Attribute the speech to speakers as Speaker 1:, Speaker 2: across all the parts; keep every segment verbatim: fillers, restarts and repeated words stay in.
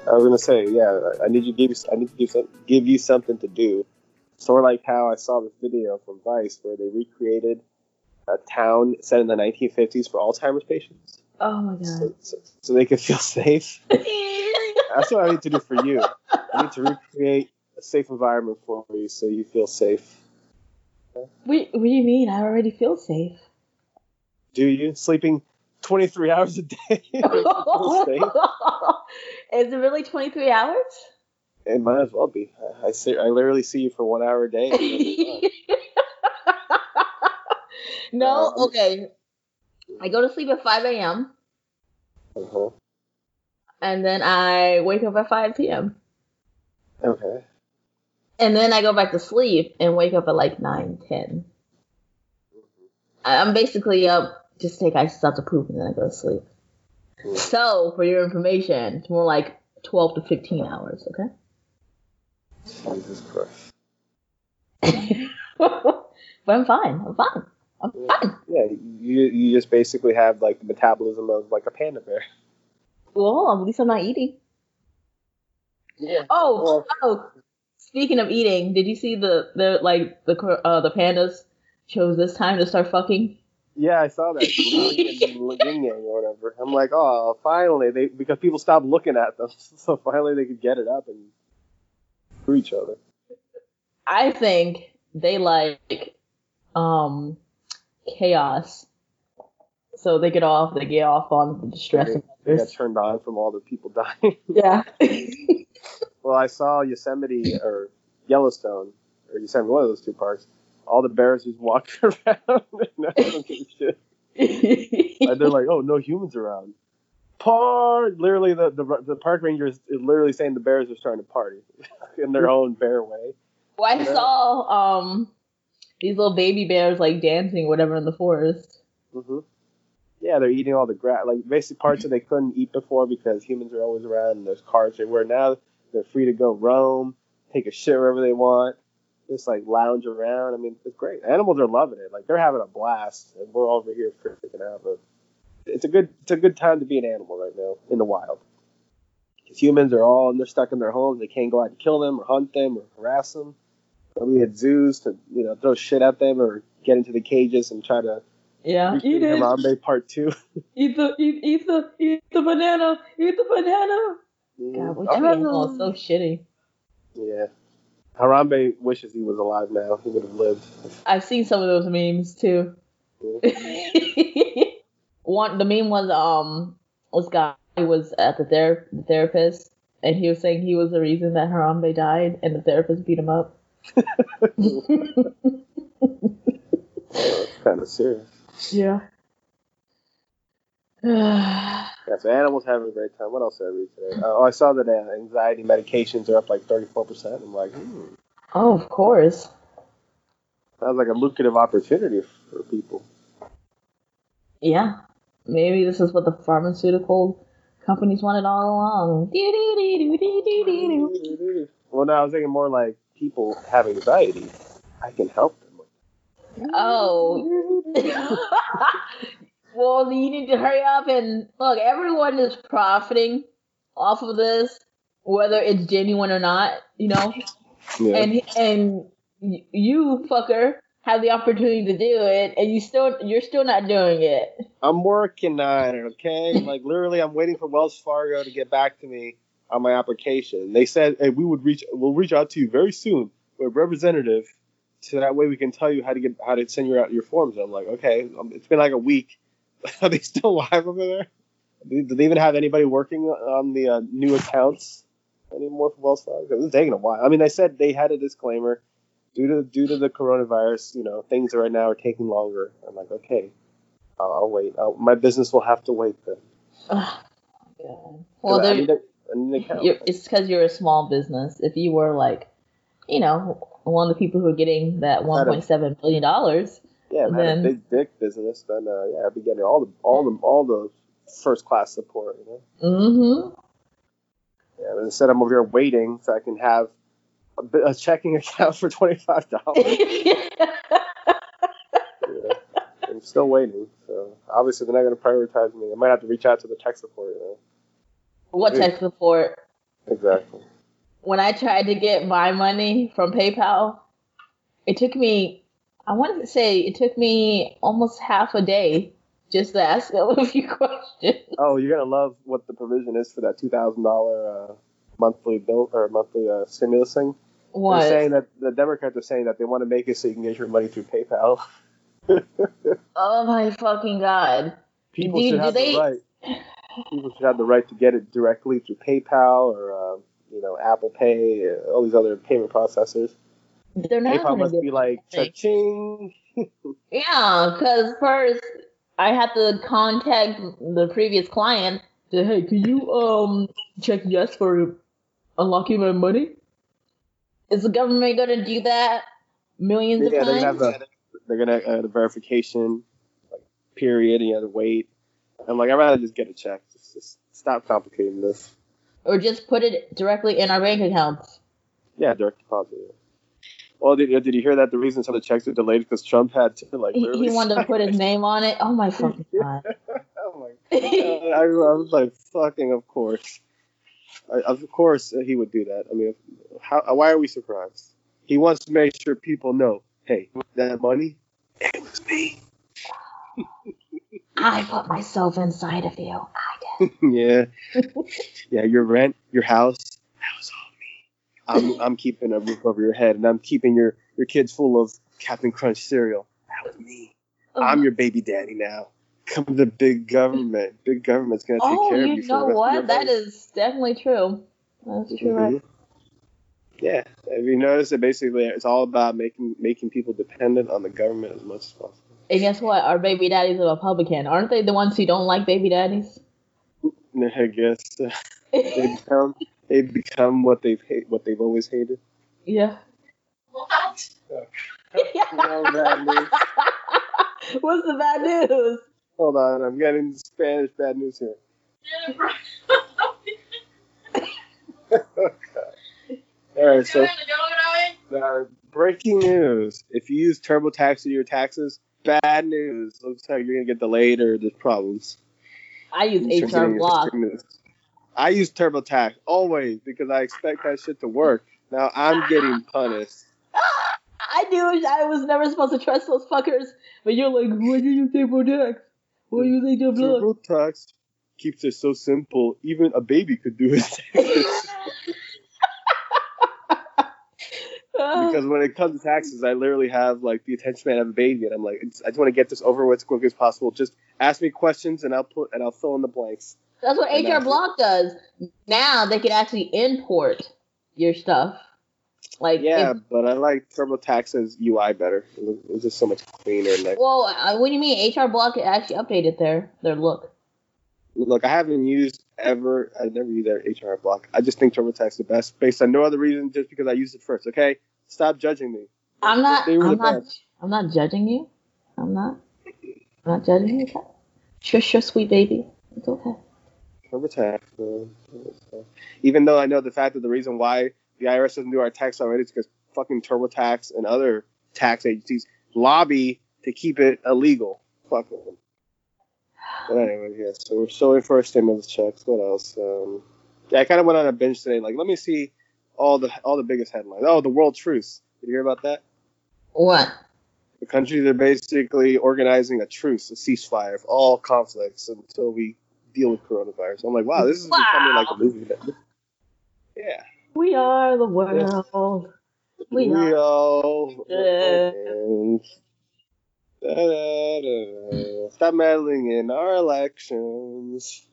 Speaker 1: I was gonna say, yeah, I need you to give you, I need to give, some, give you something to do. Sort of like how I saw this video from Vice where they recreated a town set in the nineteen fifties for Alzheimer's patients.
Speaker 2: Oh my god!
Speaker 1: So, so, so they can feel safe. That's what I need to do for you. I need to recreate a safe environment for you so you feel safe.
Speaker 2: What, what do you mean? I already feel safe.
Speaker 1: Do you? Sleeping twenty-three hours a day? Makes you feel safe?
Speaker 2: Is it really twenty-three hours?
Speaker 1: It might as well be. I, I, see, I literally see you for one hour a day.
Speaker 2: No,
Speaker 1: um,
Speaker 2: okay. I go to sleep at five a.m.
Speaker 1: Uh-huh.
Speaker 2: And then I wake up at five p.m.
Speaker 1: Okay.
Speaker 2: And then I go back to sleep and wake up at like nine, ten. I'm basically up just take I start to poop and then I go to sleep. Mm. So, for your information, it's more like twelve to fifteen hours, okay?
Speaker 1: Jesus Christ.
Speaker 2: But I'm fine. I'm fine. I'm
Speaker 1: yeah.
Speaker 2: fine.
Speaker 1: Yeah, you you just basically have like the metabolism of like a panda bear.
Speaker 2: Well, at least I'm not eating.
Speaker 1: Yeah.
Speaker 2: Oh,
Speaker 1: well,
Speaker 2: oh. Speaking of eating, did you see the the like the uh, the pandas chose this time to start fucking?
Speaker 1: Yeah, I saw that. Yin Yang or whatever. I'm like, oh, finally they because people stopped looking at them, so finally they could get it up and screw each other.
Speaker 2: I think they like um chaos, so they get off. They get off on the distress.
Speaker 1: They, they got turned on from all the people dying.
Speaker 2: Yeah.
Speaker 1: Well, I saw Yosemite or Yellowstone or Yosemite, one of those two parks. All the bears just walked around and none of them gave a shit. And they're like, "Oh, no humans around." Park. Literally, the, the the park ranger is literally saying the bears are starting to party in their own bear way.
Speaker 2: Well, I saw um these little baby bears like dancing, whatever, in the forest.
Speaker 1: Mm-hmm. Yeah, they're eating all the grass, like basic parts that they couldn't eat before because humans are always around and there's cars everywhere. Now they're free to go roam, take a shit wherever they want, just like lounge around. I mean, it's great. Animals are loving it. Like they're having a blast, and we're over here freaking out. But it's a good, it's a good time to be an animal right now in the wild. Because humans are all they're stuck in their homes. They can't go out and kill them or hunt them or harass them. We had zoos to you know throw shit at them or get into the cages and try to.
Speaker 2: Yeah, eat it.
Speaker 1: Harambe Part Two.
Speaker 2: Eat the eat eat the eat the banana. Eat the banana. God, we treat animals so shitty.
Speaker 1: Yeah, Harambe wishes he was alive now. He would have lived.
Speaker 2: I've seen some of those memes too. Yeah. One the meme was um this guy was at the ther- the therapist and he was saying he was the reason that Harambe died and the therapist beat him up.
Speaker 1: That's kind of serious.
Speaker 2: Yeah.
Speaker 1: Yeah, so animals having a great time. What else did I read today? Uh, oh, I saw that uh, anxiety medications are up like thirty-four percent. I'm like, hmm.
Speaker 2: Oh, of course.
Speaker 1: Sounds like a lucrative opportunity for people.
Speaker 2: Yeah. Maybe this is what the pharmaceutical companies wanted all along.
Speaker 1: Well, no, I was thinking more like people have anxiety. I can help them.
Speaker 2: Oh. Well, you need to hurry up and look. Everyone is profiting off of this, whether it's genuine or not. You know, yeah. and and you fucker have the opportunity to do it, and you still you're still not doing it.
Speaker 1: I'm working on it. Okay, like literally, I'm waiting for Wells Fargo to get back to me on my application. They said, "Hey, we would reach we'll reach out to you very soon with a representative, so that way we can tell you how to get how to send your out your forms." And I'm like, okay, it's been like a week. Are they still live over there? Do they even have anybody working on the uh, new accounts anymore for Wells Fargo? It's taking a while. I mean, they said they had a disclaimer due to due to the coronavirus. You know, things right now are taking longer. I'm like, okay, I'll, I'll wait. I'll, my business will have to wait then.
Speaker 2: Oh, God. Well,
Speaker 1: I need a, I need an account.
Speaker 2: It's because you're a small business. If you were like, you know, one of the people who are getting that one point seven billion dollars.
Speaker 1: Yeah, if I had a big dick business, then uh, yeah, I'd be getting all the all the all the first class support. You know.
Speaker 2: Mm-hmm.
Speaker 1: Yeah, but instead I'm over here waiting so I can have a, a checking account for twenty five dollars. Yeah. I'm still waiting, so obviously they're not going to prioritize me. I might have to reach out to the tech support. You know.
Speaker 2: What tech support?
Speaker 1: Exactly.
Speaker 2: When I tried to get my money from PayPal, it took me, I wanted to say, it took me almost half a day just to ask them a few questions.
Speaker 1: Oh, you're gonna love what the provision is for that two thousand dollar uh, monthly bill or monthly uh, stimulus thing.
Speaker 2: What?
Speaker 1: They're saying that the Democrats are saying that they want to make it so you can get your money through PayPal.
Speaker 2: Oh my fucking god!
Speaker 1: People
Speaker 2: do,
Speaker 1: should
Speaker 2: do
Speaker 1: have
Speaker 2: they...
Speaker 1: the right. People should have the right to get it directly through PayPal or uh, you know Apple Pay, uh, all these other payment processors.
Speaker 2: They're not
Speaker 1: PayPal must
Speaker 2: get
Speaker 1: be like cha-ching.
Speaker 2: Yeah, because first I had to contact the previous client to, hey, can you um check yes for unlocking my money? Is the government gonna do that millions
Speaker 1: Yeah,
Speaker 2: of
Speaker 1: they're gonna have
Speaker 2: times?
Speaker 1: the they're gonna uh, the verification like period. And you have to wait. I'm like, I'd rather just get a check. Just, just stop complicating this.
Speaker 2: Or just put it directly in our bank accounts?
Speaker 1: Yeah, direct deposit. Well, did, did you hear that the reason some of the checks are delayed because Trump had to like
Speaker 2: He,
Speaker 1: literally
Speaker 2: he wanted to put his name on it. Oh my fucking god!
Speaker 1: Oh my god! I, I was like, fucking, of course, I, of course he would do that. I mean, how? Why are we surprised? He wants to make sure people know, hey, that money, it was me.
Speaker 2: I put myself inside of you. I did.
Speaker 1: Yeah, yeah. Your rent, your house, that was all me. I'm I'm keeping a roof over your head, and I'm keeping your your kids full of Captain Crunch cereal. That was me.
Speaker 2: Ugh.
Speaker 1: I'm your baby daddy now. Come to the big government. Big government's gonna take
Speaker 2: Oh,
Speaker 1: care of
Speaker 2: you
Speaker 1: you for
Speaker 2: know
Speaker 1: the rest
Speaker 2: what?
Speaker 1: of your
Speaker 2: That
Speaker 1: life.
Speaker 2: is definitely true. That's true,
Speaker 1: Mhm.
Speaker 2: right?
Speaker 1: Yeah. Have you noticed that basically it's all about making making people dependent on the government as much as possible?
Speaker 2: And guess what? Our baby daddies are Republican. Aren't they the ones who don't like baby daddies?
Speaker 1: I guess uh, they become they become what they've hate what they've always hated.
Speaker 2: Yeah.
Speaker 3: What?
Speaker 1: No bad news.
Speaker 2: What's the bad news?
Speaker 1: Hold on, I'm getting Spanish bad news here.
Speaker 3: Jennifer.
Speaker 1: All right, so
Speaker 3: Going
Speaker 1: uh, breaking news: if you use TurboTax to do your taxes, bad news. Looks like you're gonna get delayed or there's problems.
Speaker 2: I use
Speaker 1: You
Speaker 2: H
Speaker 1: should
Speaker 2: R
Speaker 1: get your
Speaker 2: Block.
Speaker 1: signatures. I use TurboTax always because I expect that shit to work. Now I'm getting punished.
Speaker 2: I knew I was never supposed to trust those fuckers. But you're like, why do you take TurboTax? Why do you take your block?
Speaker 1: TurboTax keeps it so simple. Even a baby could do it. Because when it comes to taxes, I literally have like the attention span of a baby, and I'm like, it's, I just want to get this over with as quick as possible. Just ask me questions, and I'll put and I'll fill in the blanks.
Speaker 2: That's what
Speaker 1: And
Speaker 2: H R
Speaker 1: that's
Speaker 2: Block does. Now they can actually import your stuff. Like
Speaker 1: Yeah,
Speaker 2: if,
Speaker 1: but I like TurboTax's U I better. It was- it was just so much cleaner. And like,
Speaker 2: well, uh, what do you mean? H R Block actually updated their their look.
Speaker 1: look, I haven't used ever. I never used their H R Block. I just think TurboTax is the best, based on no other reason, just because I used it first. Okay, stop judging me.
Speaker 2: I'm not.
Speaker 1: They were
Speaker 2: I'm
Speaker 1: the
Speaker 2: not.
Speaker 1: best.
Speaker 2: I'm not judging you. I'm not. I'm not judging you. Shush, shush, sweet baby. It's okay.
Speaker 1: TurboTax. Uh, even though I know the fact that the reason why the I R S doesn't do our tax already is because fucking TurboTax and other tax agencies lobby to keep it illegal. Fuck them. But anyway, yeah. So we're still in for our stimulus checks. What else? Um, yeah, I kind of went on a binge today. Like, let me see all the all the biggest headlines. Oh, the world truce. Did you hear about that?
Speaker 2: What?
Speaker 1: The countries are basically organizing a truce, a ceasefire of all conflicts until we deal with coronavirus. I'm like, wow, this is
Speaker 2: Wow.
Speaker 1: becoming like a movie. Yeah.
Speaker 2: We are the world. We,
Speaker 1: We
Speaker 2: are.
Speaker 1: all.
Speaker 2: Yeah.
Speaker 1: Da, da, da, da. Stop meddling in our elections.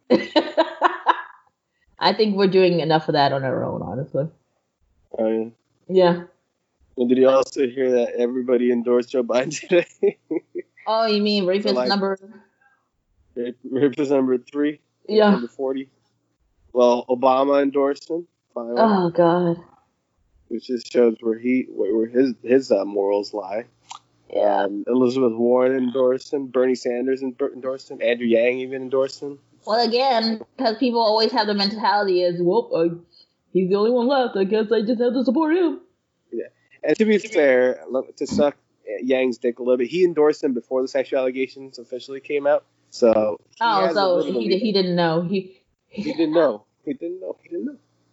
Speaker 2: I think we're doing enough of that on our own, honestly.
Speaker 1: Uh,
Speaker 2: Yeah.
Speaker 1: and did you also hear that everybody endorsed Joe Biden today?
Speaker 2: Oh, you mean rapist
Speaker 1: like-
Speaker 2: number?
Speaker 1: Rape Rapist number three.
Speaker 2: Yeah.
Speaker 1: Number forty. Well, Obama endorsed him. Finally,
Speaker 2: Oh God.
Speaker 1: which just shows where he where his his uh, morals lie.
Speaker 2: Yeah.
Speaker 1: Um, Elizabeth Warren endorsed him. Bernie Sanders endorsed him. Andrew Yang even endorsed him.
Speaker 2: Well, again, because people always have the mentality is, well, uh, he's the only one left. I guess I just have to support him.
Speaker 1: Yeah. And to be fair, look, to suck Yang's dick a little bit, he endorsed him before the sexual allegations officially came out. So he
Speaker 2: Oh,
Speaker 1: has a
Speaker 2: so
Speaker 1: little bit
Speaker 2: he
Speaker 1: of-
Speaker 2: he didn't know. He
Speaker 1: he didn't know. He didn't know. He didn't know.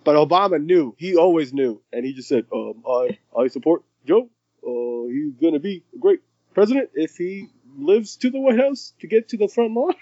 Speaker 1: But Obama knew. He always knew. And he just said, um, I, I support Joe. Uh, he's going to be a great president if he lives to the White House to get to the front lawn.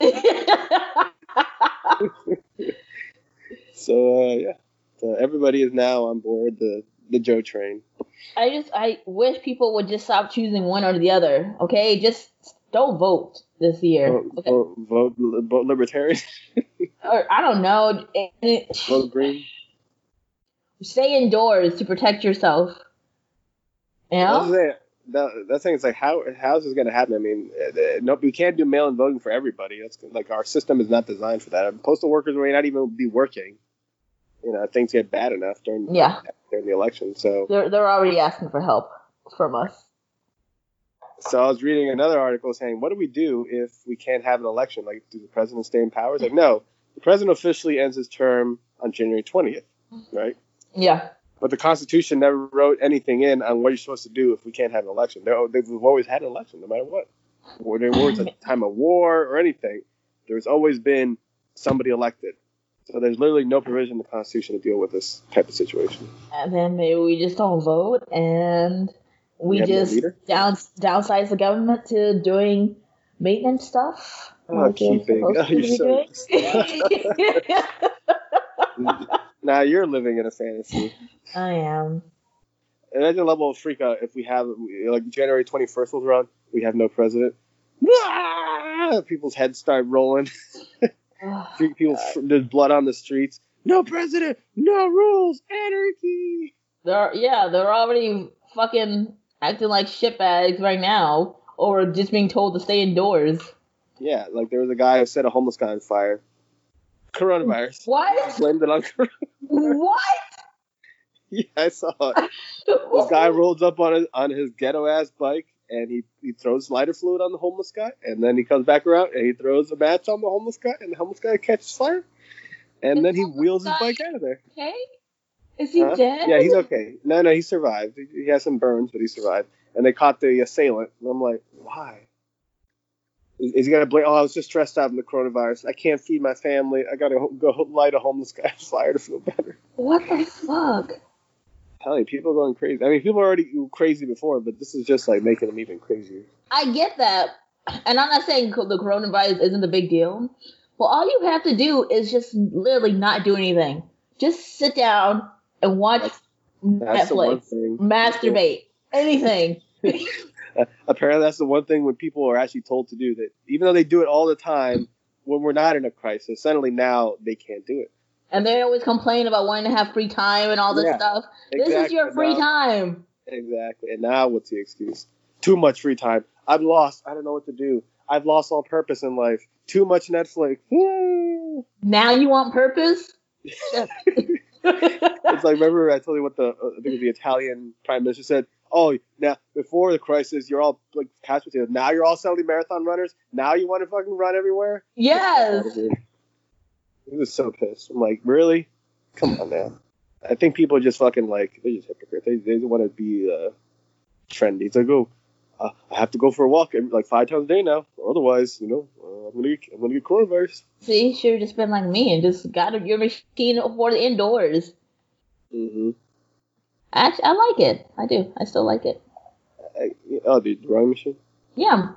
Speaker 1: So, uh, yeah. So everybody is now on board the, the Joe train.
Speaker 2: I just, I wish people would just stop choosing one or the other, okay? Just don't vote this year.
Speaker 1: Vote,
Speaker 2: okay?
Speaker 1: vote, vote, vote libertarian.
Speaker 2: Or, I don't know.
Speaker 1: Vote green.
Speaker 2: Stay indoors to protect yourself. You know?
Speaker 1: That's, that, that thing is like, how how is this going to happen? I mean, uh, no, we can't do mail-in voting for everybody. That's like our system is not designed for that. Postal workers may not even be working. You know, things get bad enough during
Speaker 2: yeah.
Speaker 1: during the election. So
Speaker 2: they're they're already asking for help from us.
Speaker 1: So I was reading another article saying, what do we do if we can't have an election? Like, do the president stay in power? It's like, no, the president officially ends his term on January twentieth, right?
Speaker 2: Yeah.
Speaker 1: But the Constitution never wrote anything in on what you're supposed to do if we can't have an election. They're, they've always had an election, no matter what. Whether it was a time of war or anything, there's always been somebody elected. So there's literally no provision in the Constitution to deal with this type of situation.
Speaker 2: And then maybe we just don't vote and we, we just no down, downsize the government to doing maintenance stuff.
Speaker 1: Oh, like keeping. Oh, you're so... Now you're living in a fantasy.
Speaker 2: I am.
Speaker 1: Imagine the level of freak out if we have, like, January twenty-first was around, we have no president. People's heads start rolling. People, there's blood on the streets. No president, no rules, anarchy.
Speaker 2: They're yeah, they're already fucking acting like shitbags right now, or just being told to stay indoors.
Speaker 1: Yeah, like there was a guy who set a homeless guy on fire. Coronavirus.
Speaker 2: What?
Speaker 1: Blamed it on coronavirus.
Speaker 2: What?
Speaker 1: Yeah, I saw it. This guy rolls up on his on his ghetto ass bike. And he, he throws lighter fluid on the homeless guy, and then he comes back around and he throws a match on the homeless guy, and the homeless guy catches fire, and
Speaker 2: Is
Speaker 1: then he wheels
Speaker 2: guy
Speaker 1: his bike out of there.
Speaker 2: Okay? Is he huh? dead?
Speaker 1: Yeah, he's okay. No, no, he survived. He, he has some burns, but he survived. And they caught the assailant, and I'm like, why? Is, is he gonna blame? Oh, I was just stressed out in the coronavirus. I can't feed my family. I gotta ho- go light a homeless guy's fire to feel better.
Speaker 2: What the fuck?
Speaker 1: Telling you, people are going crazy. I mean, people were already crazy before, but this is just like making them even crazier.
Speaker 2: I get that, and I'm not saying the coronavirus isn't a big deal. Well, all you have to do is just literally not do anything. Just sit down and watch that's, that's Netflix, masturbate, anything.
Speaker 1: uh, apparently, that's the one thing when people are actually told to do that. Even though they do it all the time, when we're not in a crisis, suddenly now they can't do it.
Speaker 2: And they always complain about wanting to have free time and all this yeah, stuff. Exactly. This is your free now, time.
Speaker 1: Exactly. And now what's the excuse? Too much free time. I'm lost. I don't know what to do. I've lost all purpose in life. Too much Netflix. Woo!
Speaker 2: Now you want purpose?
Speaker 1: It's like, remember I told you what the, uh, I think the Italian prime minister said? Oh, now, before the crisis, you're all like couch potatoes. Now you're all suddenly marathon runners? Now you want to fucking run everywhere?
Speaker 2: Yes.
Speaker 1: He was so pissed. I'm like, really? Come on, man. I think people are just fucking like, they're just hypocrites. They, they want to be uh, trendy. It's like, oh, uh, I have to go for a walk like five times a day now. Or otherwise, you know, uh, I'm going to get I'm gonna get coronavirus.
Speaker 2: See, you should have just been like me and just got your machine for the indoors.
Speaker 1: Mm-hmm.
Speaker 2: Actually, I like it. I do. I still like it.
Speaker 1: I, oh, the rowing machine?
Speaker 2: Yeah.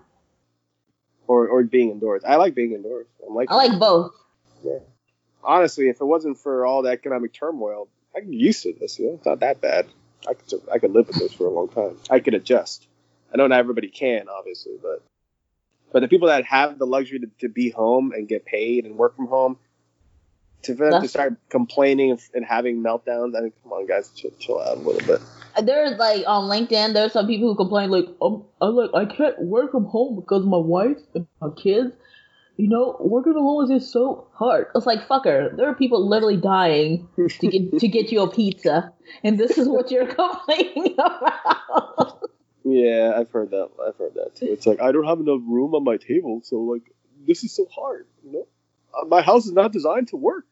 Speaker 1: Or or being indoors. I like being indoors. I'm like
Speaker 2: I like both.
Speaker 1: Yeah. Honestly, if it wasn't for all the economic turmoil, I get used to this. You know, it's not that bad. I could I could live with this for a long time. I could adjust. I know not everybody can, obviously, but but the people that have the luxury to, to be home and get paid and work from home, to for them to start complaining and, and having meltdowns, I mean, come on, guys, chill, chill out a little bit.
Speaker 2: There's like on LinkedIn, there's some people who complain like, um, I like I can't work from home because my wife and my kids. You know, working from home is just so hard. It's like, fucker, there are people literally dying to get to get you a pizza, and this is what you're complaining about.
Speaker 1: Yeah, I've heard that. I've heard that too. It's like, I don't have enough room on my table, so like, this is so hard. You know, uh, my house is not designed to work.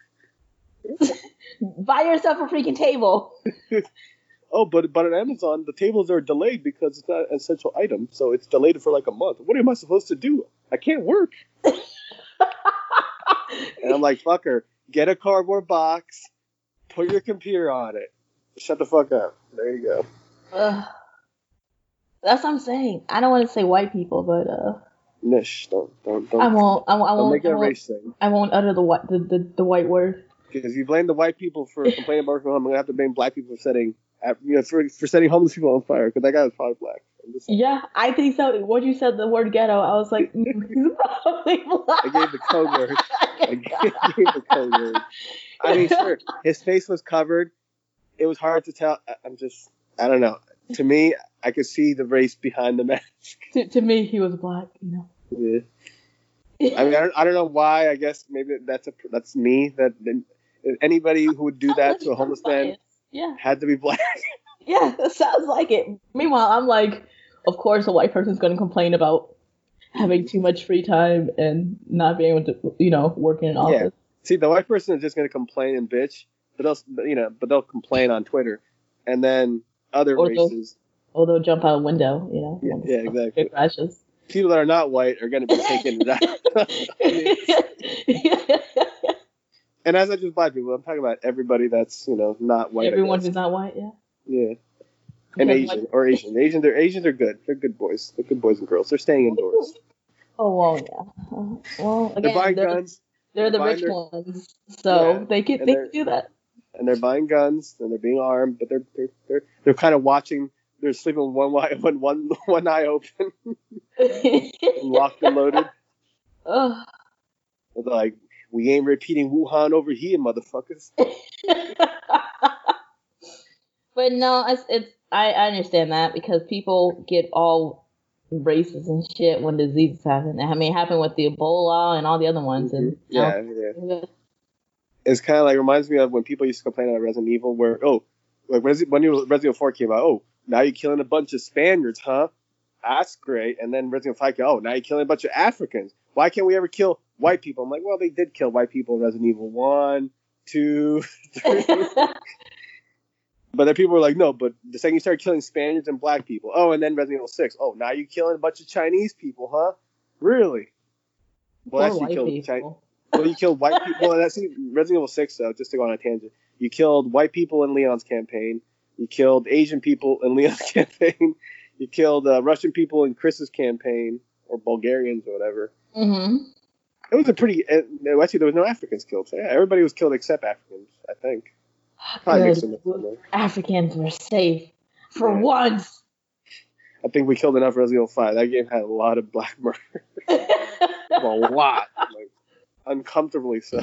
Speaker 2: Buy yourself a freaking table.
Speaker 1: Oh, but but on Amazon, the tables are delayed because it's not an essential item, so it's delayed for like a month. What am I supposed to do? I can't work. And I'm like, fucker, get a cardboard box, Put your computer on it. Shut the fuck up. There you go.
Speaker 2: Uh, that's what I'm saying. I don't want to say white people, but uh.
Speaker 1: Nish, don't don't don't.
Speaker 2: I won't. I won't. I
Speaker 1: don't
Speaker 2: won't,
Speaker 1: make it
Speaker 2: I
Speaker 1: a
Speaker 2: won't,
Speaker 1: race thing.
Speaker 2: I won't utter the white the, the, the white word.
Speaker 1: Because you blame the white people for complaining about home, I'm gonna have to blame black people for setting, you know, for, for setting homeless people on fire. Because that guy was probably black.
Speaker 2: Yeah, I think so. When you said the word ghetto, I was like, mm, he's probably black.
Speaker 1: I gave the code word. I gave, gave the code word. I mean, sure, his face was covered. It was hard to tell. I'm just, I don't know. To me, I could see the race behind the mask.
Speaker 2: To, to me, he was black. You know.
Speaker 1: Yeah. I mean, I don't, I don't know why. I guess maybe that's a that's me. That anybody who would do that to a homeless man,
Speaker 2: yeah,
Speaker 1: had to be black.
Speaker 2: Yeah, that sounds like it. Meanwhile, I'm like, of course, a white person's going to complain about having too much free time and not being able to, you know, work in an office.
Speaker 1: Yeah. See, the white person is just going to complain and bitch, but they'll, you know, but they'll complain on Twitter, and then other
Speaker 2: or
Speaker 1: races,
Speaker 2: they'll, or they'll jump out a window, you know.
Speaker 1: Yeah, yeah exactly.
Speaker 2: It crashes.
Speaker 1: People that are not white are going to be taken out. And as I just black people, I'm talking about everybody that's, you know, not white.
Speaker 2: Everyone who's not white, yeah.
Speaker 1: Yeah. And because Asian, white... or Asian. Asian, they're Asians are good. They're good boys. They're good boys and girls. They're staying indoors.
Speaker 2: Oh well, yeah. Uh, well, again,
Speaker 1: they're buying
Speaker 2: they're,
Speaker 1: guns.
Speaker 2: They're, they're the rich their... ones, so yeah, they can they can do that.
Speaker 1: And they're buying guns and they're being armed, but they're they're they're, they're kind of watching. They're sleeping with one eye, one, one, one eye open, locked and loaded.
Speaker 2: Ugh.
Speaker 1: They're like, we ain't repeating Wuhan over here, motherfuckers.
Speaker 2: But no, it's, it's I, I understand that because people get all racist and shit when diseases happen. I mean, it happened with the Ebola and all the other ones. And
Speaker 1: yeah,
Speaker 2: now,
Speaker 1: yeah. It's kind of like reminds me of when people used to complain about Resident Evil, where oh, like when Resident Evil four came out, oh, now you're killing a bunch of Spaniards, huh? That's great. And then Resident Evil five came out, oh, now you're killing a bunch of Africans. Why can't we ever kill white people? I'm like, well, they did kill white people in Resident Evil one, two, three. But then people were like, no, but the second you start killing Spaniards and black people, oh, and then Resident Evil six, oh, now you're killing a bunch of Chinese people, huh? Really? Well, actually, you killed Chinese. Well, you killed white people. Well, that's Resident Evil six, though, just to go on a tangent. You killed white people in Leon's campaign. You killed Asian people in Leon's campaign. You killed uh, Russian people in Chris's campaign, or Bulgarians or whatever.
Speaker 2: Mm-hmm.
Speaker 1: It was a pretty... Uh, actually, there was no Africans killed. So yeah, everybody was killed except Africans, I think.
Speaker 2: Good. Africans were safe for yeah. once.
Speaker 1: I think we killed enough Resident Evil five. That game had a lot of black murder. A lot. Like, uncomfortably so.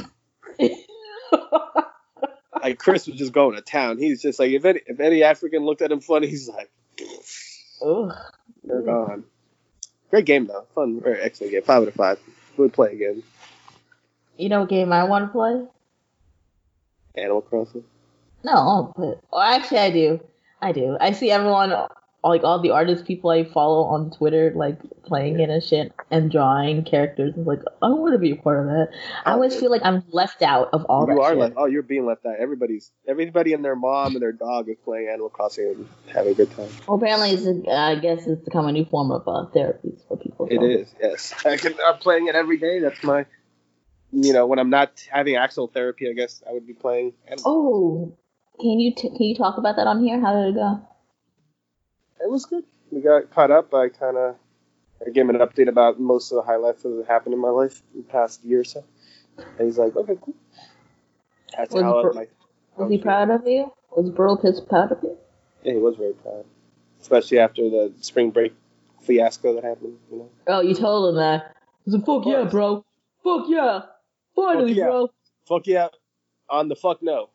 Speaker 1: Like, Chris was just going to town. He's just like, if any, if any African looked at him funny, he's like,
Speaker 2: ugh.
Speaker 1: They're gone. Great game, though. Fun, very excellent game. Five out of five. We'll play again.
Speaker 2: You know what game I want to play?
Speaker 1: Animal Crossing?
Speaker 2: No, but well, actually, I do. I do. I see everyone, like all the artist people I follow on Twitter, like playing it and shit and drawing characters. I'm like, I want to be a part of that. I always feel like I'm left out of all
Speaker 1: you
Speaker 2: that.
Speaker 1: are
Speaker 2: shit.
Speaker 1: left. Oh, you're being left out. Everybody's, everybody and their mom and their dog is playing Animal Crossing and having a good time.
Speaker 2: Well, apparently, it's a, I guess it's become a new form of uh, therapy for people. So.
Speaker 1: It is. Yes, I can, I'm playing it every day. That's my, you know, when I'm not having actual therapy, I guess I would be playing Animal
Speaker 2: Oh. Can you t- can you talk about that on here? How did it go?
Speaker 1: It was good. We got caught up. I kind of I gave him an update about most of the highlights that have happened in my life in the past year or so. And he's like, okay, cool. That's
Speaker 2: was
Speaker 1: how
Speaker 2: Bur-
Speaker 1: my,
Speaker 2: Was he proud of you? Was Burl Pitts proud of you?
Speaker 1: Yeah, he was very proud. Especially after the spring break fiasco that happened, you know.
Speaker 2: Oh, you told him that. He said, fuck yeah, bro. Fuck yeah. Finally,
Speaker 1: fuck yeah.
Speaker 2: bro.
Speaker 1: Fuck yeah. On the fuck no.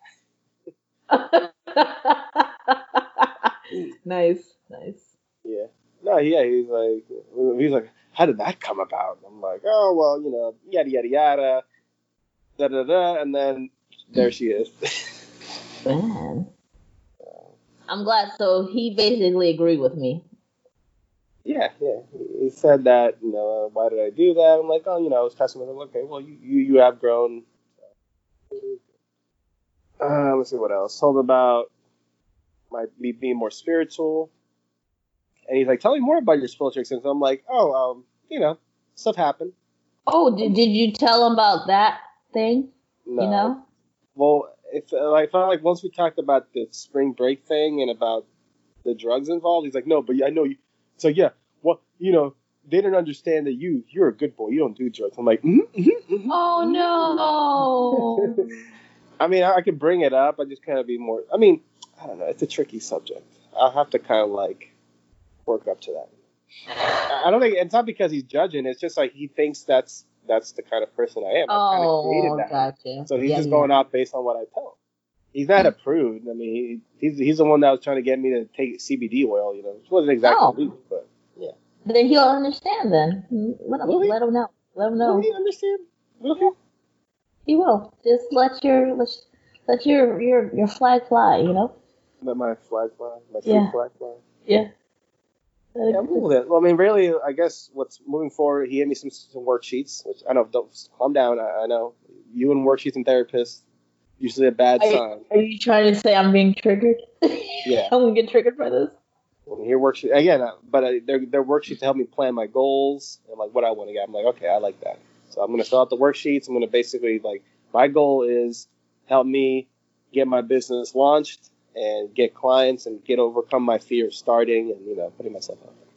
Speaker 2: Nice, nice.
Speaker 1: Yeah. No, yeah, he's like, he's like, how did that come about? I'm like, oh, well, you know, yada, yada, yada, da, da, da, and then there she is.
Speaker 2: Man. I'm glad. So he basically agreed with me.
Speaker 1: Yeah, yeah. He said that, you know, uh, why did I do that? I'm like, oh, you know, I was testing with him. Okay, well, you, you, you have grown. Uh, let's see what else. Told about my me being more spiritual, and he's like, "Tell me more about your spiritual experience." I'm like, "Oh, um, you know, stuff happened."
Speaker 2: Oh, did did you tell him about that thing?
Speaker 1: No.
Speaker 2: You know?
Speaker 1: Well, if uh, I felt like once we talked about the spring break thing and about the drugs involved, he's like, no, but I know you. So yeah, well, you know, they didn't understand that you you're a good boy. You don't do drugs. I'm like, mm-hmm, mm-hmm, mm-hmm.
Speaker 2: Oh no.
Speaker 1: I mean, I, I could bring it up. I just kind of be more. I mean, I don't know. It's a tricky subject. I'll have to kind of like work up to that. I, I don't think it's not because he's judging. It's just like he thinks that's that's the kind of person I am. I kind of created
Speaker 2: Oh,
Speaker 1: that.
Speaker 2: gotcha.
Speaker 1: So he's
Speaker 2: Yeah,
Speaker 1: just
Speaker 2: yeah.
Speaker 1: going out based on what I tell him. He's not approved. I mean, he, he's he's the one that was trying to get me to take C B D oil. You know, which wasn't exactly
Speaker 2: Oh.
Speaker 1: legal, but yeah.
Speaker 2: Then he'll understand. Then let him,
Speaker 1: Will he?
Speaker 2: let him know. Let him
Speaker 1: Will
Speaker 2: know.
Speaker 1: he understand? Will he?
Speaker 2: He will. Just let your let, let your your your flag fly. You know.
Speaker 1: Let my flag fly. My
Speaker 2: Yeah.
Speaker 1: yeah. flag fly.
Speaker 2: Yeah.
Speaker 1: Yeah, I'm cool with it. Well, I mean, really, I guess what's moving forward, he gave me some, some worksheets, which I know, don't calm down. I, I know you and worksheets and therapists, usually a bad
Speaker 2: Are you,
Speaker 1: sign.
Speaker 2: are you trying to say I'm being triggered?
Speaker 1: Yeah.
Speaker 2: I'm gonna get triggered by this.
Speaker 1: When you hear worksheets, again, uh, but uh, they're, they're worksheets to help me plan my goals and like what I want to get. I'm like, okay, I like that. So I'm going to fill out the worksheets. I'm going to basically, like, my goal is help me get my business launched and get clients and get overcome my fear of starting and, you know, putting myself out there.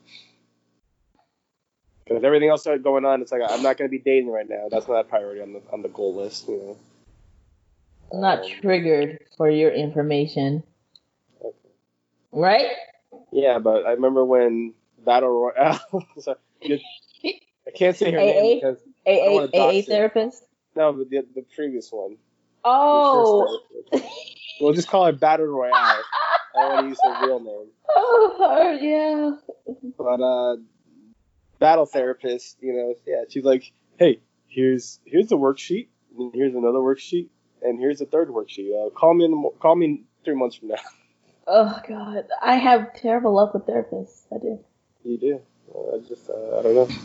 Speaker 1: Because everything else started going on, it's like I'm not going to be dating right now. That's not a priority on the on the goal list, you know.
Speaker 2: I'm not
Speaker 1: Um,
Speaker 2: triggered for your information,
Speaker 1: Okay.
Speaker 2: right?
Speaker 1: Yeah, but I remember when Battle Royale. so, you- I can't say her
Speaker 2: A A?
Speaker 1: name because I don't
Speaker 2: A
Speaker 1: wanna
Speaker 2: A
Speaker 1: dox
Speaker 2: A
Speaker 1: it.
Speaker 2: therapist.
Speaker 1: no, but the the previous one.
Speaker 2: Oh.
Speaker 1: The first therapist. We'll just call her Battle Royale. I don't want to use her real name.
Speaker 2: Oh yeah.
Speaker 1: But uh, Battle Therapist, you know, yeah, she's like, hey, here's here's a worksheet, and here's another worksheet, and here's a third worksheet. Uh, call me in the, mo- call me in three months from now.
Speaker 2: Oh god, I have terrible luck with therapists. I do.
Speaker 1: You do. Uh, I just uh, I don't know.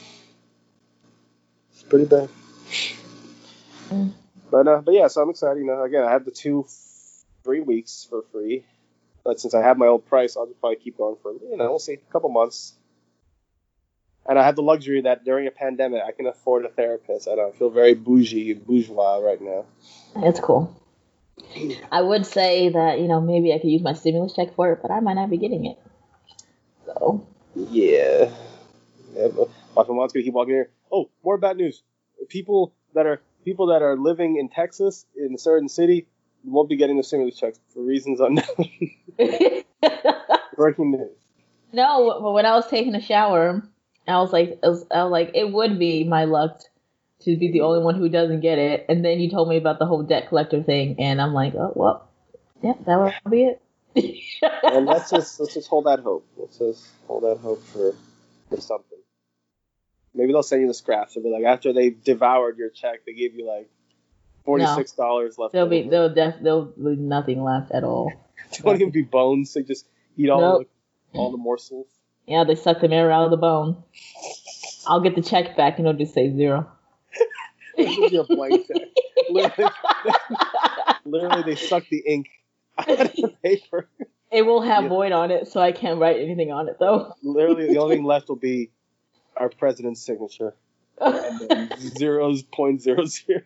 Speaker 1: It's pretty bad.
Speaker 2: Mm.
Speaker 1: But uh, but yeah, so I'm excited. You know, again, I have the two free weeks for free. But since I have my old price, I'll just probably keep going for, you know, we'll see, a couple months. And I have the luxury that during a pandemic, I can afford a therapist. I don't feel very bougie, bourgeois right now.
Speaker 2: It's cool. I would say that, you know, maybe I could use my stimulus check for it, but I might not be getting it. So.
Speaker 1: Yeah. yeah but my mom's gonna keep walking here. Oh, more bad news. People that are people that are living in Texas in a certain city won't be getting the stimulus checks for reasons unknown. Breaking news.
Speaker 2: No, but when I was taking a shower, I was like, I was, I was like, it would be my luck to be the only one who doesn't get it. And then you told me about the whole debt collector thing, and I'm like, oh well, yeah, that would be it.
Speaker 1: And let's just let's just hold that hope. Let's just hold that hope for for something. Maybe they'll send you the scraps. They'll be like, after they devoured your check, they give you like forty six dollars
Speaker 2: no,
Speaker 1: left.
Speaker 2: There'll
Speaker 1: over.
Speaker 2: be there'll def, there'll be nothing left at all.
Speaker 1: There won't even be bones. They just eat all
Speaker 2: Nope.
Speaker 1: the all the morsels.
Speaker 2: Yeah, they suck the marrow out of the bone. I'll get the check back and it'll just say zero.
Speaker 1: It'll give you a blank check. Literally, literally, they suck the ink out of the paper.
Speaker 2: It will have
Speaker 1: Yeah.
Speaker 2: void on it, so I can't write anything on it though.
Speaker 1: Literally, the only thing left will be our president's signature. And then zeros point zero zero.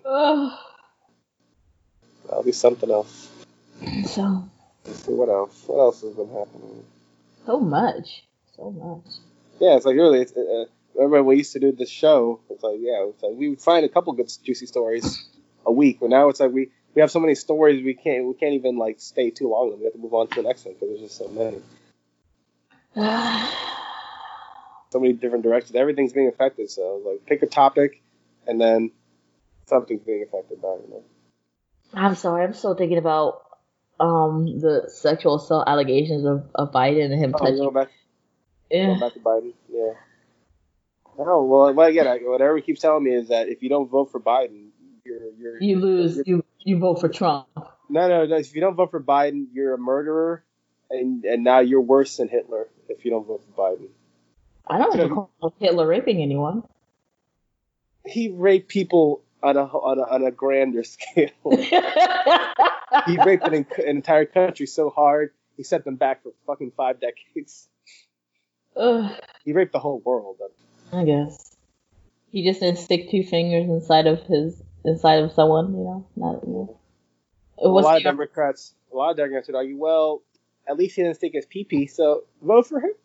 Speaker 1: That'll be something else.
Speaker 2: So
Speaker 1: Let's see what else. What else has been happening?
Speaker 2: so much, so much.
Speaker 1: Yeah, it's like really. It's, uh, remember when we used to do this show? It's like yeah, it's like we would find a couple good juicy stories a week, but now it's like we, we have so many stories we can't we can't even like stay too long. We have to move on to the next one because there's just so many, so many different directions. Everything's being affected. So like pick a topic, and then something's being affected by it. You know?
Speaker 2: I'm sorry, I'm still thinking about um the sexual assault allegations of, of Biden and him
Speaker 1: Oh,
Speaker 2: touching.
Speaker 1: going back,
Speaker 2: Yeah.
Speaker 1: going back to Biden. Yeah. Oh well, well again, I, whatever he keeps telling me is that if you don't vote for Biden, you're you're
Speaker 2: You lose.
Speaker 1: you're-
Speaker 2: You you vote for Trump.
Speaker 1: No, no, no. If you don't vote for Biden, you're a murderer, and and now you're worse than Hitler if you don't vote for Biden.
Speaker 2: I don't
Speaker 1: So-
Speaker 2: recall Hitler raping anyone.
Speaker 1: He raped people on a on a, on a grander scale. He raped an, an entire country so hard he set them back for fucking five decades.
Speaker 2: Ugh,
Speaker 1: He raped the whole world.
Speaker 2: I guess he just didn't stick two fingers inside of his inside of someone. You know, not. You know.
Speaker 1: a lot of Democrats, a lot of Democrats would argue, well, at least he didn't stick his pee-pee, so vote for him.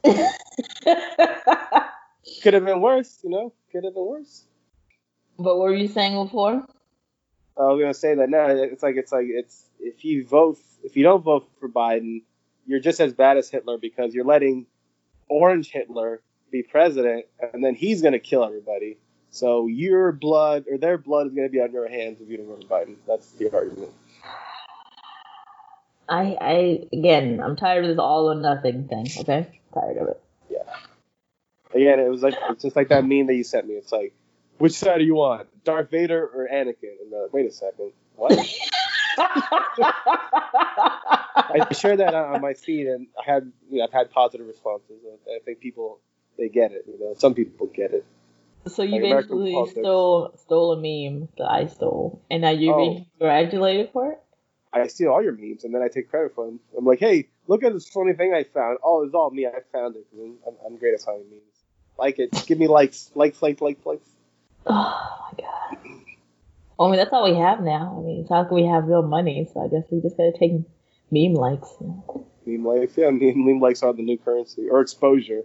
Speaker 1: Could have been worse, you know. Could have been worse.
Speaker 2: But what were you saying before?
Speaker 1: I was gonna say that now. It's like it's like it's if you vote if you don't vote for Biden, you're just as bad as Hitler because you're letting Orange Hitler be president, and then he's gonna kill everybody. So your blood or their blood is gonna be on your hands if you don't vote for Biden. That's the argument.
Speaker 2: I I again, I'm tired of this all or nothing thing. Okay, tired of it.
Speaker 1: Yeah. Again, it was like it's just like that meme that you sent me. It's like, which side are you on, Darth Vader or Anakin? And uh, wait a second, what? I shared that on my feed, and I had you know, I've had positive responses. I think people they get it. You know, some people get it.
Speaker 2: So you like basically stole stole a meme that I stole, and now you're
Speaker 1: oh.
Speaker 2: being congratulated for it.
Speaker 1: I steal all your memes, and then I take credit for them. I'm like, hey, look at this funny thing I found. Oh, it's all me. I found it. I'm, I'm great at finding memes. Like it. Give me likes. Likes, likes, likes, likes.
Speaker 2: Oh, my God. I mean, that's all we have now. I mean, it's not like we have real money, so I guess we just gotta take meme likes.
Speaker 1: Meme likes? Yeah, meme, meme likes are the new currency. Or exposure.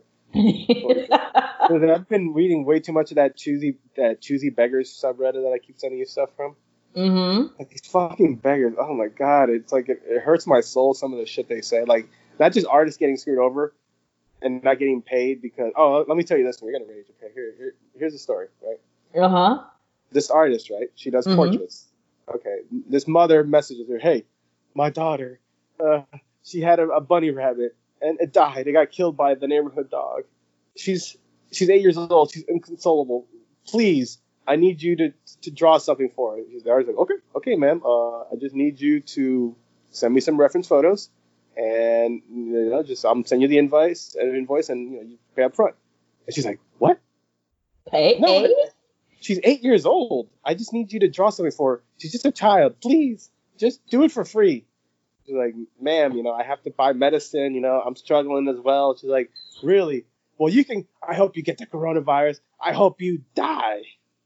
Speaker 1: I've been reading way too much of that choosy, that choosy beggars subreddit that I keep sending you stuff from.
Speaker 2: Mm-hmm.
Speaker 1: Like these fucking beggars. Oh my God. It's like, it, it hurts my soul, some of the shit they say. Like, not just artists getting screwed over and not getting paid because, oh, let me tell you this one. You're going to rage. Okay, here, here, here's the story, right?
Speaker 2: Uh-huh.
Speaker 1: This artist, right? She does mm-hmm. portraits. Okay. This mother messages her, hey, my daughter, uh, she had a, a bunny rabbit and it died. It got killed by the neighborhood dog. She's she's eight years old. She's inconsolable. Please, I need you to to draw something for her. She's like, okay, okay, ma'am. Uh, I just need you to send me some reference photos, and you know, just I'm send you the invoice, an invoice, and you know, you pay up front. And she's like, what?
Speaker 2: Pay?
Speaker 1: No, she's eight years old. I just need you to draw something for her. She's just a child. Please, just do it for free. She's like, ma'am, you know, I have to buy medicine. You know, I'm struggling as well. She's like, really? Well, you can. I hope you get the coronavirus. I hope you die.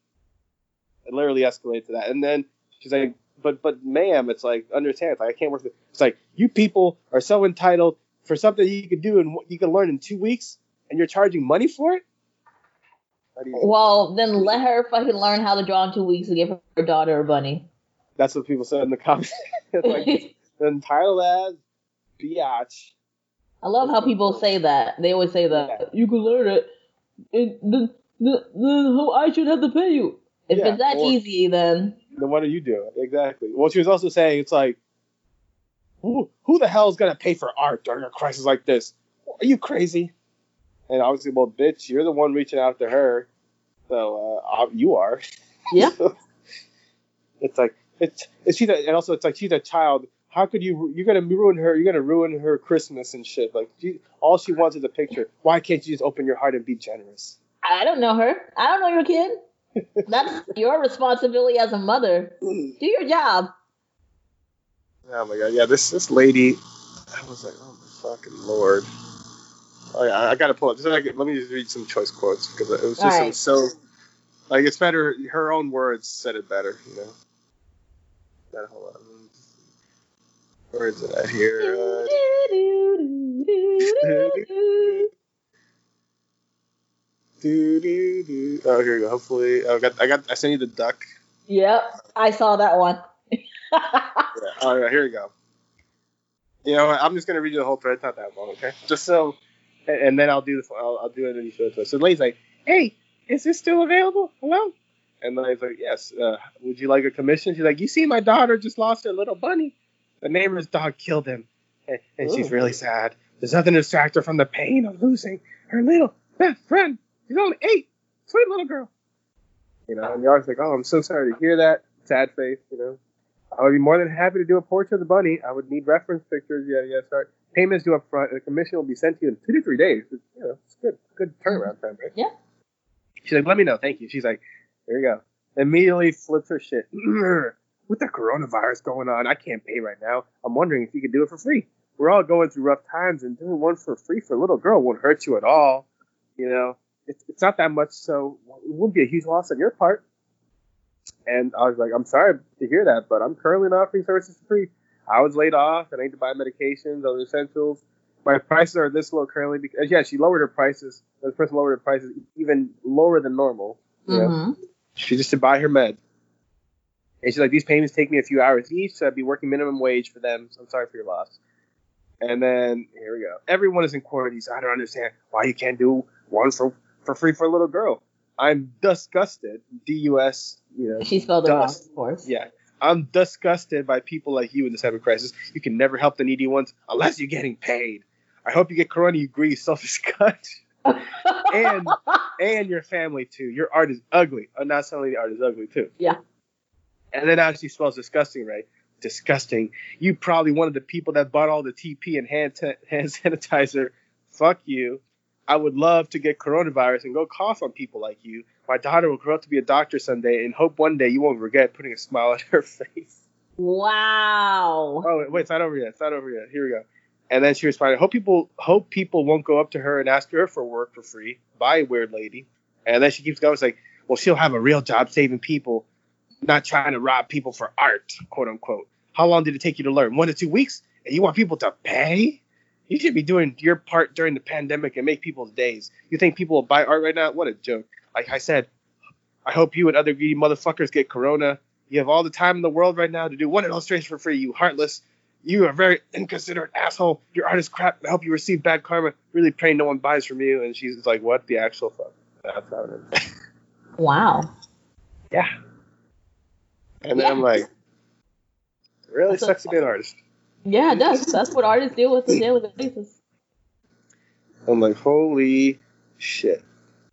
Speaker 1: It literally escalated to that. And then she's like, but, but ma'am, it's like, understand, it's like, I can't work with it. It's like, you people are so entitled for something you can do and you can learn in two weeks and you're charging money for it?
Speaker 2: Well, then let her fucking learn how to draw in two weeks and give her daughter a bunny.
Speaker 1: That's what people said in the comments. It's like, entitled as biatch.
Speaker 2: I love how people say that. They always say that. Yeah. You can learn it. it the, the, the, I should have to pay you. If yeah, it's that or, easy, then...
Speaker 1: Then what are you doing? Exactly. Well, she was also saying, it's like, who, who the hell is going to pay for art during a crisis like this? Are you crazy? And obviously, well, bitch, you're the one reaching out to her. So, uh, you are.
Speaker 2: Yeah.
Speaker 1: It's like, it's, it's she's a, and also it's like, she's a child. How could you, you're going to ruin her, you're going to ruin her Christmas and shit. Like, she, all she wants is a picture. Why can't you just open your heart and be generous?
Speaker 2: I don't know her. I don't know your kid. That's your responsibility as a mother. Do your job.
Speaker 1: Oh my God! Yeah, this this lady, I was like, oh my fucking lord! Oh yeah, I gotta pull up. Just like, let me just read some choice quotes because it was just right. It was so like it's better. Her own words said it better, you know. That whole lot. Where is it at here? Uh, Do, do, do. Oh, here we go. Hopefully, oh, I got, I got, I sent you the duck.
Speaker 2: Yep, I saw that one.
Speaker 1: Yeah. All right, here we go. You know, I'm just gonna read you the whole thread. It's not that long, okay? Just so, and, and then I'll do the, I'll, I'll do it and you show it to us. So the lady's like, "Hey, is this still available? Hello?" And the lady's like, "Yes. Uh, would you like a commission?" She's like, "You see, my daughter just lost her little bunny. The neighbor's dog killed him, and, and she's really sad. There's nothing to distract her from the pain of losing her little best friend. She's only eight. Sweet little girl." You know, and the artist's like, "Oh, I'm so sorry to hear that." Sad face, you know. "I would be more than happy to do a portrait of the bunny. I would need reference pictures. Yeah, yeah, sorry. Payments due up front, and the commission will be sent to you in two to three days. It's, you know, it's good. Good turnaround time, right?"
Speaker 2: Yeah.
Speaker 1: She's like, "Let me know. Thank you." She's like, "There you go." Immediately flips her shit. "With the coronavirus going on, I can't pay right now. I'm wondering if you could do it for free. We're all going through rough times, and doing one for free for a little girl won't hurt you at all. You know, it's, it's not that much, so it won't be a huge loss on your part." And I was like, I'm sorry to hear that, but I'm currently not offering services for free. I was laid off, and I need to buy medications, other essentials. My prices are this low currently because yeah, she lowered her prices. The person lowered her prices even lower than normal. You know?
Speaker 2: Mm-hmm.
Speaker 1: She just to buy her med. And she's like, these payments take me a few hours each, so I'd be working minimum wage for them. So I'm sorry for your loss. And then here we go. Everyone is in quarantine, so I don't understand why you can't do one for, for free for a little girl. I'm disgusted. D U S, you know.
Speaker 2: She spelled it wrong,
Speaker 1: dust.
Speaker 2: of course.
Speaker 1: Yeah. I'm disgusted by people like you in this type of crisis. You can never help the needy ones unless you're getting paid. I hope you get corona, you greedy, selfish-cunt. and and your family, too. Your art is ugly. Oh, not only the art is ugly, too.
Speaker 2: Yeah.
Speaker 1: And then now she spells disgusting, right? Disgusting. You probably one of the people that bought all the T P and hand, t- hand sanitizer. Fuck you. I would love to get coronavirus and go cough on people like you. My daughter will grow up to be a doctor someday and hope one day you won't regret putting a smile on her face.
Speaker 2: Wow.
Speaker 1: Oh, wait, wait, it's not over yet. It's not over yet. Here we go. And then she responded, hope people hope people won't go up to her and ask her for work for free. Bye, weird lady. And then she keeps going. It's like, well, she'll have a real job saving people, not trying to rob people for art, quote unquote. How long did it take you to learn? One to two weeks? And you want people to pay? You should be doing your part during the pandemic and make people's days. You think people will buy art right now? What a joke. Like I said, I hope you and other greedy motherfuckers get corona. You have all the time in the world right now to do one illustration for free, you heartless. You are a very inconsiderate asshole. Your art is crap. I hope you receive bad karma. Really pray no one buys from you. And she's like, what the actual fuck? That's how it is.
Speaker 2: Wow.
Speaker 1: Yeah. And then
Speaker 2: yeah.
Speaker 1: I'm like, it really
Speaker 2: That's
Speaker 1: sucks
Speaker 2: a-
Speaker 1: to be an artist.
Speaker 2: Yeah, it does. That's what artists deal with on a daily basis.
Speaker 1: I'm like, holy shit.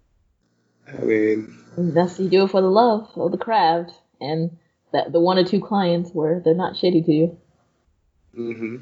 Speaker 1: I mean,
Speaker 2: That's you do it for the love of the craft and that the one or two clients where they're not shitty to you.
Speaker 1: mm-hmm.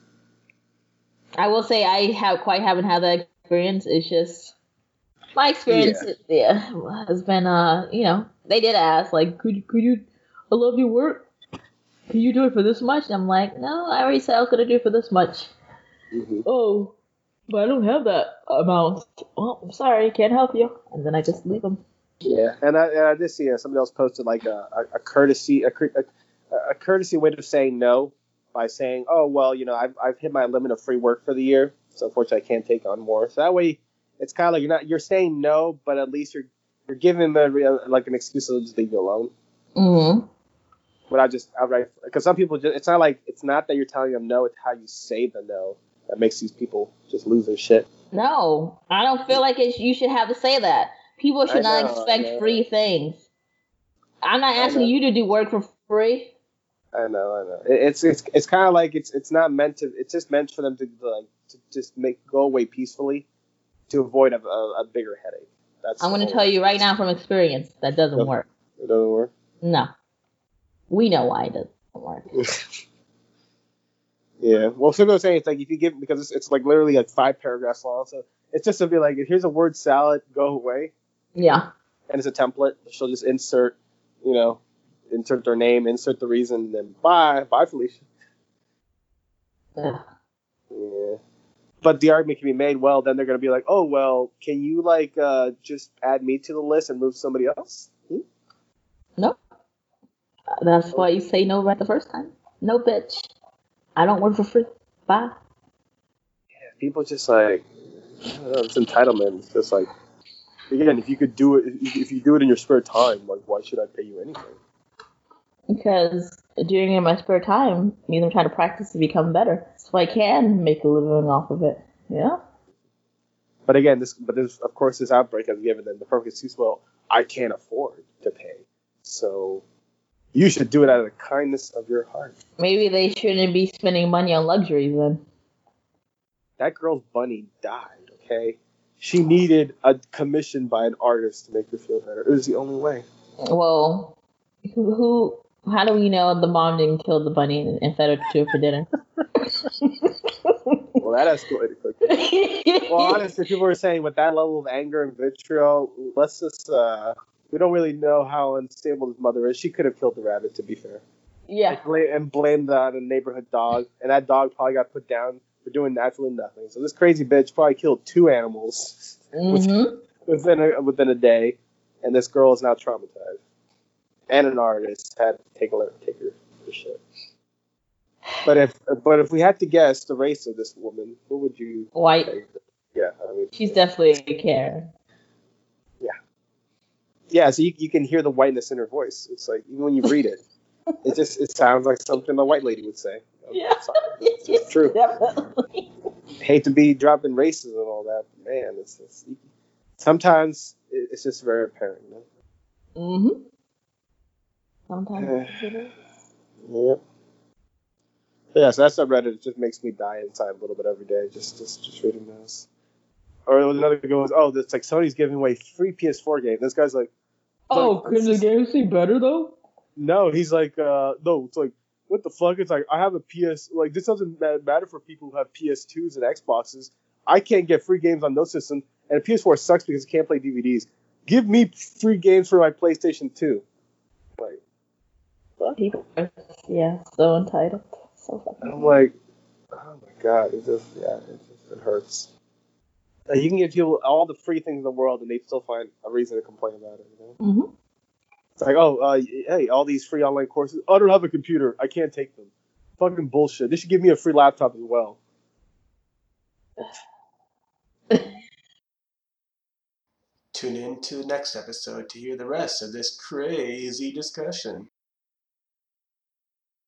Speaker 2: I will say I have quite haven't had that experience. It's just my experience. Yeah, yeah has been uh, you know, they did ask like, could you, could you, I love your work. Can you do it for this much? And I'm like, no, I already said I was gonna do it for this much.
Speaker 1: Mm-hmm.
Speaker 2: Oh, but I don't have that amount. Well, I'm sorry, can't help you. And then I just leave them.
Speaker 1: Yeah, and I, and I did see uh, somebody else posted like a, a, a courtesy a, a, a courtesy way of saying no by saying, oh well, you know, I've I've hit my limit of free work for the year, so unfortunately I can't take on more. So that way, it's kind of like you're not you're saying no, but at least you're you're giving them a, like an excuse to just leave you alone.
Speaker 2: Mm-hmm.
Speaker 1: But I just outright because some people just it's not like it's not that you're telling them no, it's how you say the no that makes these people just lose their shit.
Speaker 2: No, I don't feel like it, you should have to say that. People should
Speaker 1: I
Speaker 2: not
Speaker 1: know,
Speaker 2: expect free things. I'm not asking
Speaker 1: know.
Speaker 2: you to do work for free.
Speaker 1: I know, I know. It, it's it's it's kind of like it's it's not meant to. It's just meant for them to like to just make go away peacefully to avoid a, a, a bigger headache. That's
Speaker 2: I'm going to tell you right now from experience that doesn't
Speaker 1: Nope.
Speaker 2: work.
Speaker 1: It doesn't work.
Speaker 2: No, we know why it doesn't work.
Speaker 1: Yeah. Well, so I'm saying it's like if you give because it's, it's like literally like five paragraphs long, so it's just to be like here's a word salad, go away,
Speaker 2: Yeah.
Speaker 1: and it's a template. She'll just insert, you know, insert their name, insert the reason, then bye, bye, Felicia.
Speaker 2: Ugh.
Speaker 1: Yeah. But the argument can be made, well, then they're going to be like, oh, well, can you, like, uh, just add me to the list and move somebody else? Hmm?
Speaker 2: Nope. That's why you say no right the first time. No, bitch. I don't work for free. Bye.
Speaker 1: Yeah, people just, like, I don't know, it's entitlement. It's just, like, again, if you could do it, if you do it in your spare time, like, why should I pay you anything?
Speaker 2: Because doing it in my spare time means I'm trying to practice to become better, so I can make a living off of it. Yeah.
Speaker 1: But again, this, but this, of course, this outbreak has given them the perfect excuse. Well, I can't afford to pay, so you should do it out of the kindness of your heart.
Speaker 2: Maybe they shouldn't be spending money on luxuries then.
Speaker 1: That girl's bunny died. Okay, she needed a commission by an artist to make her feel better. It was the only way.
Speaker 2: Well, who? who how do we know the mom didn't kill the bunny and, and fed her to it for dinner?
Speaker 1: Well, that escalated quickly. Well, honestly, people were saying with that level of anger and vitriol, let's just, uh, we don't really know how unstable his mother is. She could have killed the rabbit, to be fair.
Speaker 2: Yeah.
Speaker 1: And, bla- and blamed that on a neighborhood dog. And that dog probably got put down for doing absolutely nothing. So this crazy bitch probably killed two animals
Speaker 2: Mm-hmm.
Speaker 1: within, a, within a day. And this girl is now traumatized. and an artist had to take a take her for shit. But if but if we had to guess the race of this woman, who would you?
Speaker 2: White.
Speaker 1: Say? Yeah, I mean,
Speaker 2: she's definitely a Karen.
Speaker 1: Yeah. Yeah, so you you can hear the whiteness in her voice. It's like even when you read it, it just it sounds like something a white lady would say.
Speaker 2: Yeah,
Speaker 1: it's, it's true.
Speaker 2: Definitely.
Speaker 1: Hate to be dropping races and all that, but man, it's just, sometimes it's just very apparent. You know?
Speaker 2: Mm-hmm. Sometimes it is.
Speaker 1: Yep. Yeah, so that subreddit it just makes me die inside a little bit every day, just just just reading those. Or another goes, oh, it's like Sony's giving away free P S four games. This guy's like,
Speaker 2: oh,
Speaker 1: like,
Speaker 2: can the games be better though?
Speaker 1: No, he's like, uh, no, it's like, what the fuck? It's like, I have a P S, like, this doesn't matter for people who have P S twos and Xboxes. I can't get free games on those systems, and a P S four sucks because it can't play D V Ds. Give me free games for my PlayStation two. Like,
Speaker 2: what? People are, yeah, so entitled. So fucking
Speaker 1: I'm like, oh my god, it just, yeah, it just, it hurts. Like, you can give people all the free things in the world, and they still find a reason to complain about it, you know?
Speaker 2: Mm-hmm.
Speaker 1: It's like, oh, uh, hey, all these free online courses. Oh, I don't have a computer. I can't take them. Fucking bullshit. They should give me a free laptop as well.
Speaker 4: Tune in to the next episode to hear the rest of this crazy discussion.